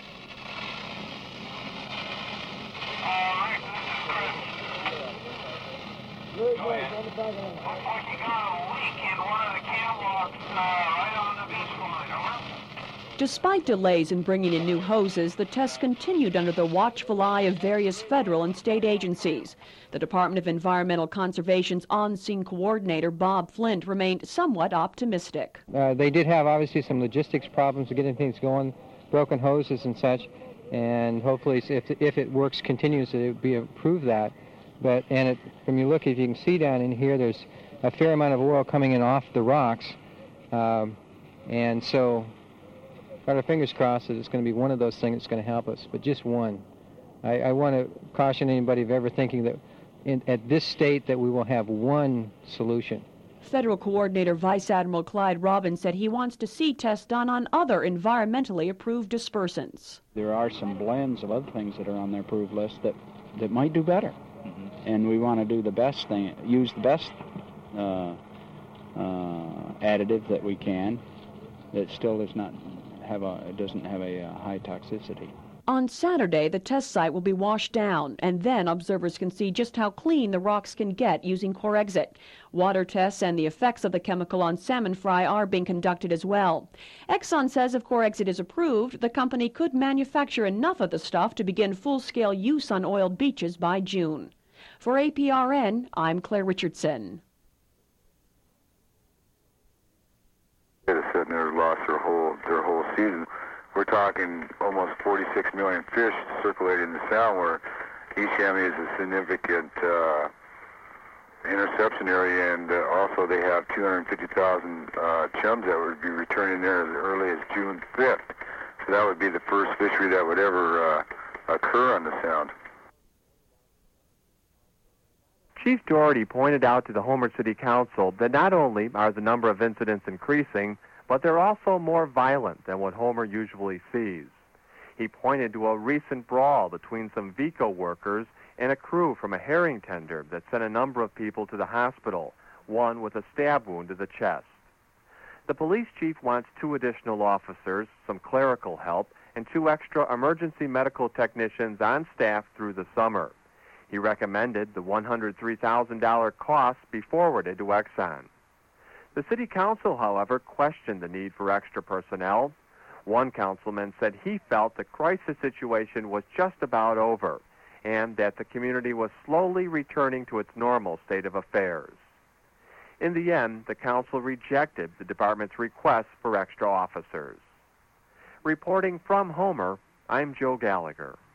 Despite delays in bringing in new hoses, the tests continued under the watchful eye of various federal and state agencies. The Department of Environmental Conservation's on-scene coordinator, Bob Flint, remained somewhat optimistic. Uh, they did have, obviously, some logistics problems with getting things going, broken hoses and such, and hopefully, if, if it works continuously, it will be improve that. But, and it, when you look, if you can see down in here, there's a fair amount of oil coming in off the rocks, um, and so got our fingers crossed that it's going to be one of those things that's going to help us, but just one. I, I want to caution anybody of ever thinking that in, at this state that we will have one solution. Federal Coordinator Vice Admiral Clyde Robbins said he wants to see tests done on other environmentally approved dispersants. There are some blends of other things that are on their approved list that, that might do better. Mm-hmm. And we want to do the best thing, use the best uh, uh, additive that we can that still does not have a, it doesn't have a, a high toxicity. On Saturday, the test site will be washed down, and then observers can see just how clean the rocks can get using Corexit. Water tests and the effects of the chemical on salmon fry are being conducted as well. Exxon says if Corexit is approved, the company could manufacture enough of the stuff to begin full-scale use on oiled beaches by June. For A P R N, I'm Claire Richardson. They have said they've lost their whole their whole season. We're talking almost forty-six million fish circulating in the Sound, where East Chamois is a significant uh, interception area, and uh, also they have two hundred fifty thousand uh, chums that would be returning there as early as June fifth. So that would be the first fishery that would ever uh, occur on the Sound. Chief Doherty pointed out to the Homer City Council that not only are the number of incidents increasing, but they're also more violent than what Homer usually sees. He pointed to a recent brawl between some Vico workers and a crew from a herring tender that sent a number of people to the hospital, one with a stab wound to the chest. The police chief wants two additional officers, some clerical help, and two extra emergency medical technicians on staff through the summer. He recommended the one hundred three thousand dollars cost be forwarded to Exxon. The city council, however, questioned the need for extra personnel. One councilman said he felt the crisis situation was just about over and that the community was slowly returning to its normal state of affairs. In the end, the council rejected the department's request for extra officers. Reporting from Homer, I'm Joe Gallagher.